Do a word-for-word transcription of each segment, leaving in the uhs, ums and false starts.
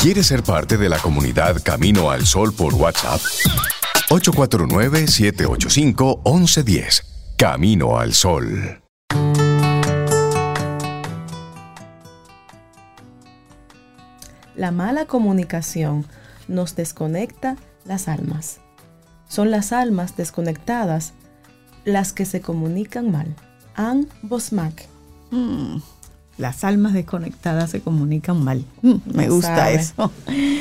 ¿Quieres ser parte de la comunidad Camino al Sol por WhatsApp? ocho cuatro nueve, siete ocho cinco, once diez. Camino al Sol. La mala comunicación nos desconecta las almas. Son las almas desconectadas las que se comunican mal. Anne Bosmack. Mm, las almas desconectadas se comunican mal. Mm, me gusta sabe. eso.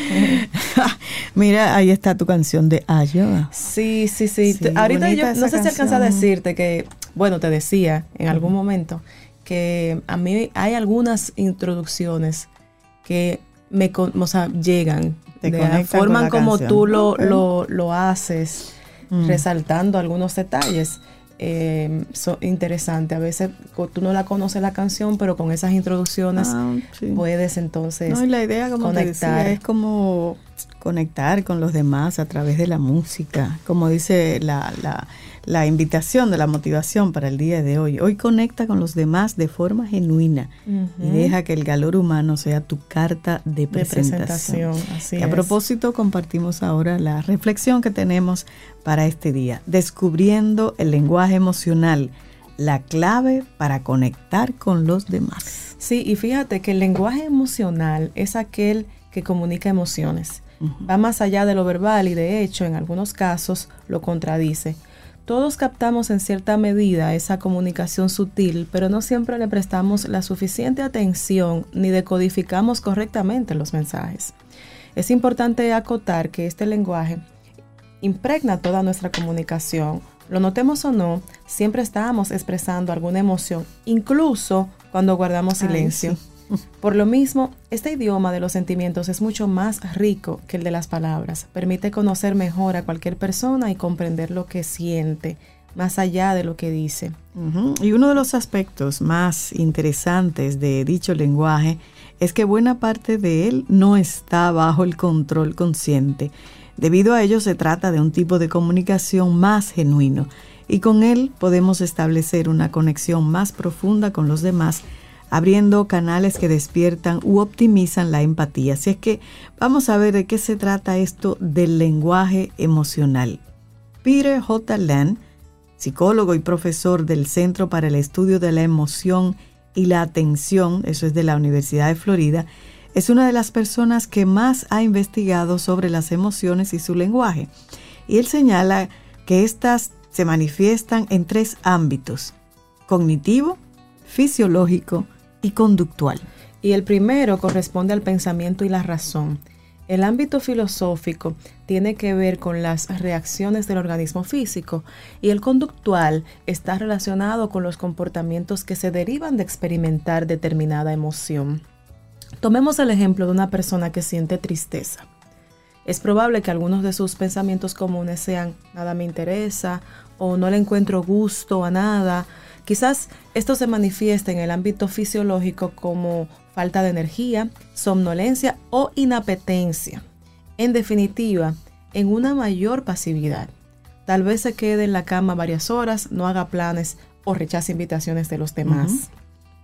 Mira, ahí está tu canción de Ayoa. Sí, sí, sí. Sí, Ahorita yo no sé esa si alcanza a canción. decirte que, bueno, te decía en uh-huh. algún momento que a mí hay algunas introducciones que me, o sea, llegan, Te de la forma como canción. tú lo, okay. lo, lo haces, mm. resaltando algunos detalles. Eh, so, interesante. A veces tú no la conoces la canción, pero con esas introducciones ah, sí. puedes entonces no, y la idea, como conectar. Te decía, es como conectar con los demás a través de la música, como dice la, la, la invitación de la motivación para el día de hoy. Hoy conecta con los demás de forma genuina uh-huh. y deja que el calor humano sea tu carta de presentación. De presentación así y a es. propósito, compartimos ahora la reflexión que tenemos para este día, descubriendo el lenguaje emocional, la clave para conectar con los demás. Sí, y fíjate que el lenguaje emocional es aquel que comunica emociones. Uh-huh. Va más allá de lo verbal y de hecho en algunos casos lo contradice. Todos captamos en cierta medida esa comunicación sutil, pero no siempre le prestamos la suficiente atención ni decodificamos correctamente los mensajes. Es importante acotar que este lenguaje impregna toda nuestra comunicación. Lo notemos o no, siempre estamos expresando alguna emoción, incluso cuando guardamos silencio. Ay, sí. Por lo mismo, este idioma de los sentimientos es mucho más rico que el de las palabras. Permite conocer mejor a cualquier persona y comprender lo que siente, más allá de lo que dice. Uh-huh. Y uno de los aspectos más interesantes de dicho lenguaje es que buena parte de él no está bajo el control consciente. Debido a ello, se trata de un tipo de comunicación más genuino y con él podemos establecer una conexión más profunda con los demás, abriendo canales que despiertan u optimizan la empatía. Así es que vamos a ver de qué se trata esto del lenguaje emocional. Peter J. Land, psicólogo y profesor del Centro para el Estudio de la Emoción y la Atención, eso es de la Universidad de Florida, es una de las personas que más ha investigado sobre las emociones y su lenguaje. Y él señala que éstas se manifiestan en tres ámbitos: cognitivo, fisiológico y conductual. Y el primero corresponde al pensamiento y la razón. El ámbito filosófico tiene que ver con las reacciones del organismo físico y el conductual está relacionado con los comportamientos que se derivan de experimentar determinada emoción. Tomemos el ejemplo de una persona que siente tristeza. Es probable que algunos de sus pensamientos comunes sean: nada me interesa, o no le encuentro gusto a nada. Quizás esto se manifiesta en el ámbito fisiológico como falta de energía, somnolencia o inapetencia. En definitiva, en una mayor pasividad. Tal vez se quede en la cama varias horas, no haga planes o rechace invitaciones de los demás. Uh-huh.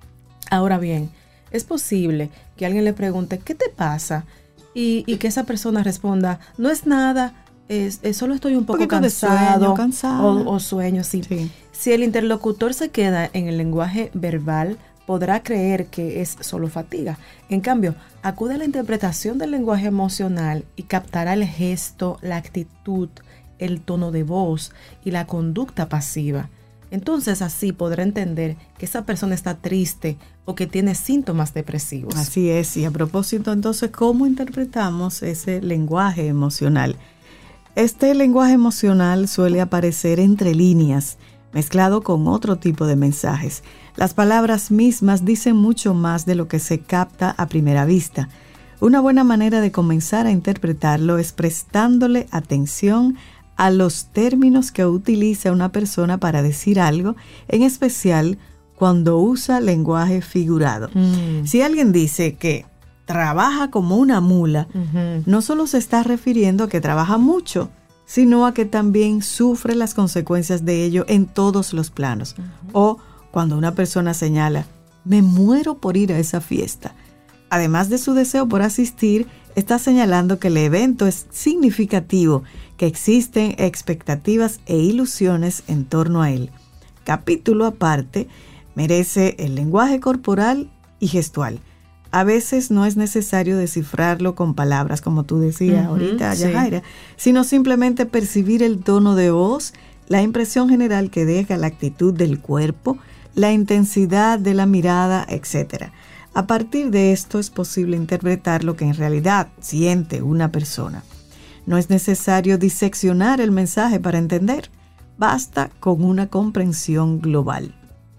Ahora bien, es posible que alguien le pregunte: ¿qué te pasa? Y, y que esa persona responda: no es nada, es, es solo estoy un poco un cansado, sueño, cansado. O, o sueño, sí. sí. Si el interlocutor se queda en el lenguaje verbal, podrá creer que es solo fatiga. En cambio, acude a la interpretación del lenguaje emocional y captará el gesto, la actitud, el tono de voz y la conducta pasiva. Entonces así podrá entender que esa persona está triste o que tiene síntomas depresivos. Así es, y a propósito entonces, ¿cómo interpretamos ese lenguaje emocional? Este lenguaje emocional suele aparecer entre líneas, mezclado con otro tipo de mensajes. Las palabras mismas dicen mucho más de lo que se capta a primera vista. Una buena manera de comenzar a interpretarlo es prestándole atención a los términos que utiliza una persona para decir algo, en especial cuando usa lenguaje figurado. Mm. Si alguien dice que trabaja como una mula, uh-huh. no solo se está refiriendo a que trabaja mucho, sino a que también sufre las consecuencias de ello en todos los planos. Uh-huh. O cuando una persona señala: me muero por ir a esa fiesta, Además de su deseo por asistir, está señalando que el evento es significativo, que existen expectativas e ilusiones en torno a él. Capítulo aparte merece el lenguaje corporal y gestual. A veces no es necesario descifrarlo con palabras, como tú decías uh-huh, ahorita, Yajaira, sí. sino simplemente percibir el tono de voz, la impresión general que deja la actitud del cuerpo, la intensidad de la mirada, etcétera. A partir de esto es posible interpretar lo que en realidad siente una persona. No es necesario diseccionar el mensaje para entender, basta con una comprensión global.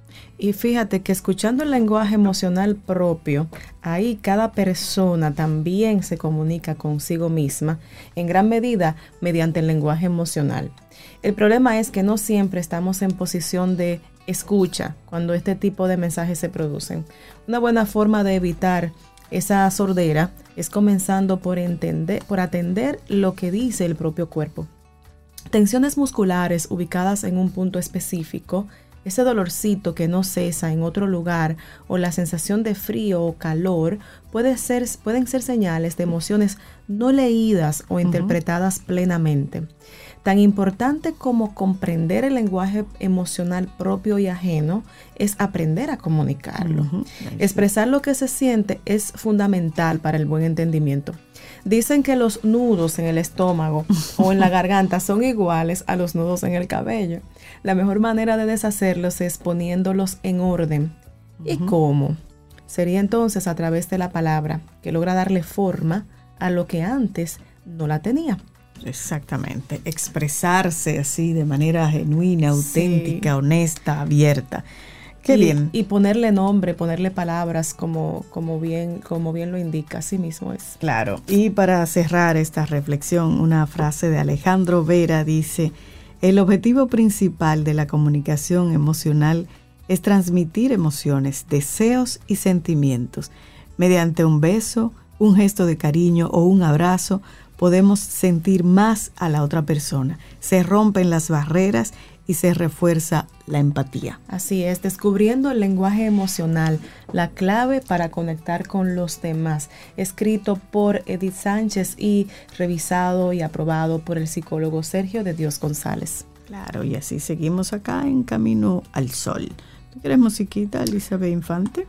Y fíjate que escuchando el lenguaje emocional propio, ahí cada persona también se comunica consigo misma, en gran medida mediante el lenguaje emocional. El problema es que no siempre estamos en posición de escucha cuando este tipo de mensajes se producen. Una buena forma de evitar esa sordera es comenzando por entender, por atender lo que dice el propio cuerpo. Tensiones musculares ubicadas en un punto específico, ese dolorcito que no cesa en otro lugar o la sensación de frío o calor puede ser, pueden ser señales de emociones no leídas o interpretadas uh-huh. plenamente. Tan importante como comprender el lenguaje emocional propio y ajeno es aprender a comunicarlo. Uh-huh. Expresar lo que se siente es fundamental para el buen entendimiento. Dicen que los nudos en el estómago o en la garganta son iguales a los nudos en el cabello. La mejor manera de deshacerlos es poniéndolos en orden. Uh-huh. ¿Y cómo? Sería entonces a través de la palabra, que logra darle forma a lo que antes no la tenía. Exactamente, expresarse así de manera genuina, auténtica, sí. honesta, abierta. Qué y, bien. Y ponerle nombre, ponerle palabras como, como, bien, como bien lo indica, así mismo es. Claro, y para cerrar esta reflexión, una frase de Alejandro Vera dice: el objetivo principal de la comunicación emocional es transmitir emociones, deseos y sentimientos. Mediante un beso, un gesto de cariño o un abrazo, podemos sentir más a la otra persona. Se rompen las barreras y se refuerza la empatía. Así es, descubriendo el lenguaje emocional, la clave para conectar con los demás. Escrito por Edith Sánchez y revisado y aprobado por el psicólogo Sergio de Dios González. Claro, y así seguimos acá en Camino al Sol. ¿Tú quieres musiquita, Elizabeth Infante?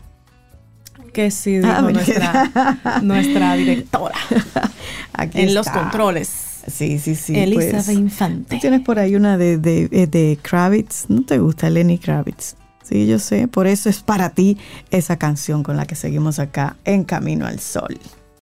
Que sí, dijo ah, nuestra, nuestra directora. Aquí en está. Los controles. Sí, sí, sí. Elizabeth pues, Infante. Tú tienes por ahí una de, de, de Kravitz. ¿No te gusta Lenny Kravitz? Sí, yo sé. Por eso es para ti esa canción con la que seguimos acá en Camino al Sol.